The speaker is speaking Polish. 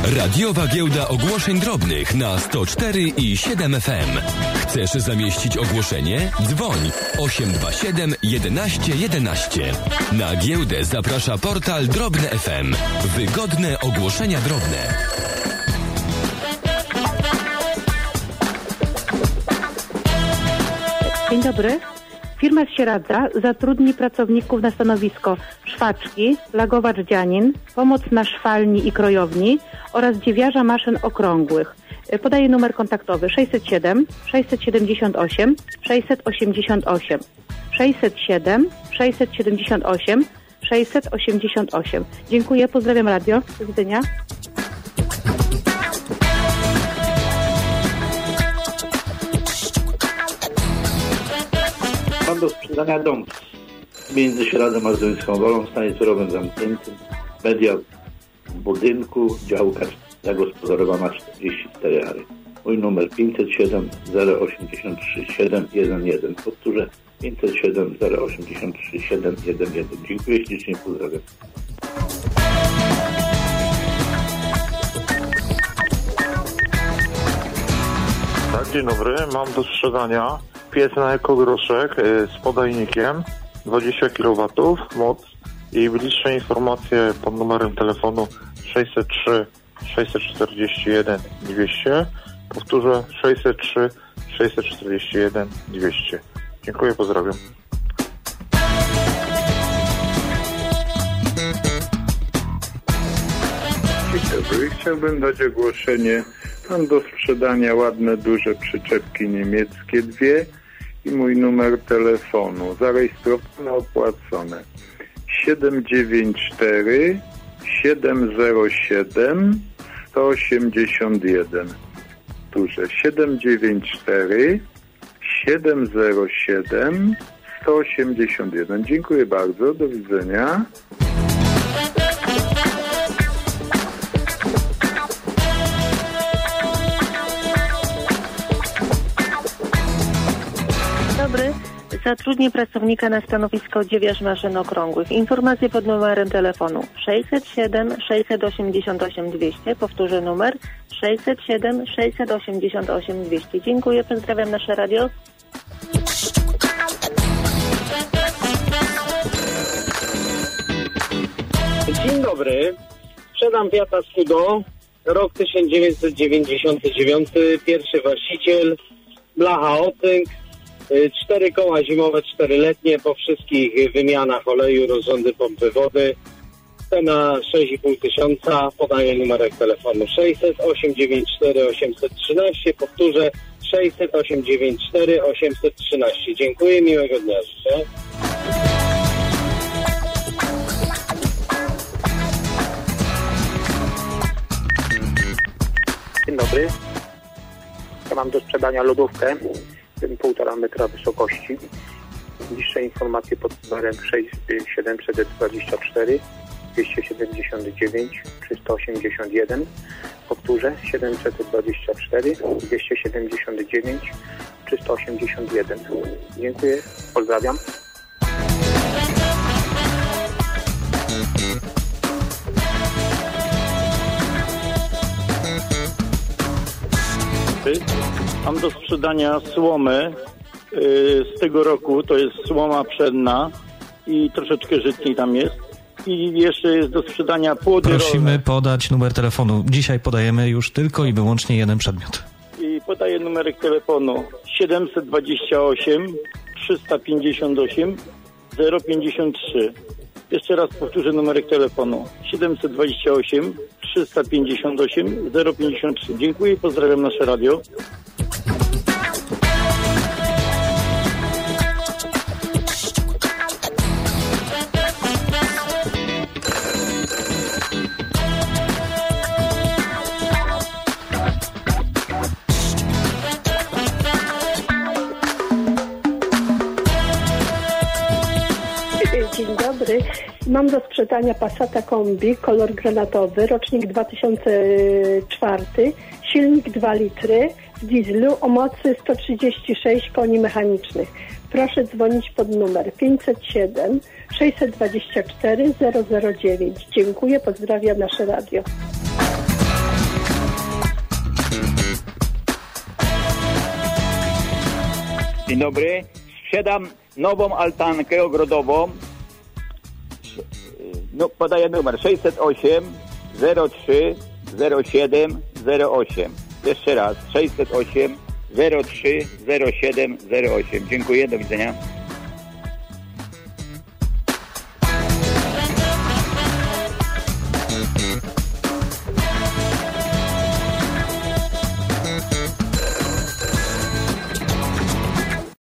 Radiowa Giełda Ogłoszeń Drobnych na 104,7 FM. Chcesz zamieścić ogłoszenie? Dzwoń 827 11 11. Na giełdę zaprasza portal Drobne FM. Wygodne ogłoszenia drobne. Dzień dobry. Firma Sieradza zatrudni pracowników na stanowisko szwaczki, lagowacz-dzianin, pomoc na szwalni i krojowni oraz dziewiarza maszyn okrągłych. Podaję numer kontaktowy 607 678 688 607 678 688. Dziękuję, pozdrawiam radio. Do widzenia. Mam do sprzedania dom między Sieradzą a Zduńską Wolą, w stanie surowym zamkniętym, media w budynku, działka zagospodarowana 44 ary. Mój numer 507 083 711. Powtórzę 507 083 711. Dziękuję ślicznie, pozdrawiam. Tak, dzień dobry. Mam do sprzedania piec na ekogroszek z podajnikiem 20 kW moc i bliższe informacje pod numerem telefonu 603 641 200. Powtórzę 603 641 200. Dziękuję, pozdrawiam. Dzień dobry. Chciałbym dać ogłoszenie. Mam do sprzedania ładne, duże przyczepki niemieckie 2 i mój numer telefonu. Zarejestrowane, opłacone. 794 707 181. Duże 794 707 181. Dziękuję bardzo. Do widzenia. Dobry. Zatrudnię pracownika na stanowisko dziewiarz maszyn okrągłych. Informacje pod numerem telefonu 607 688 200. Powtórzę numer 607 688 200. Dziękuję, pozdrawiam nasze radio. Dzień dobry. Sprzedam Fiata Scudo. Rok 1999. Pierwszy właściciel. Blacha Otynk. 4 koła zimowe, 4-letnie, po wszystkich wymianach oleju, rozrządy pompy wody. Cena 6,5 tysiąca. Podaję numerek telefonu 600 894 813. Powtórzę 600 894 813. Dziękuję, miłego dnia życzę. Dzień dobry. Ja mam do sprzedania lodówkę 1,5 metra wysokości. Bliższe informacje pod numerem 724 279 381. Powtórzę 724 279 381. Dziękuję, pozdrawiam. Mam do sprzedania słomę z tego roku, to jest słoma pszenna i troszeczkę żytniej tam jest. I jeszcze jest do sprzedania płody Prosimy rolne. podać numer telefonu. Dzisiaj podajemy już tylko i wyłącznie jeden przedmiot. I podaję numerek telefonu 728 358 053. Jeszcze raz powtórzę numerek telefonu 728 358 053. Dziękuję, pozdrawiam nasze radio. Dzień dobry. Mam do sprzedania Passata Kombi, kolor granatowy, rocznik 2004, silnik 2 litry w dieslu o mocy 136 koni mechanicznych. Proszę dzwonić pod numer 507 624 009. Dziękuję, pozdrawiam nasze radio. Dzień dobry. Sprzedam nową altankę ogrodową. No, podaję numer 608 03 07 08. Jeszcze raz 608 03 07 08. Dziękuję, do widzenia.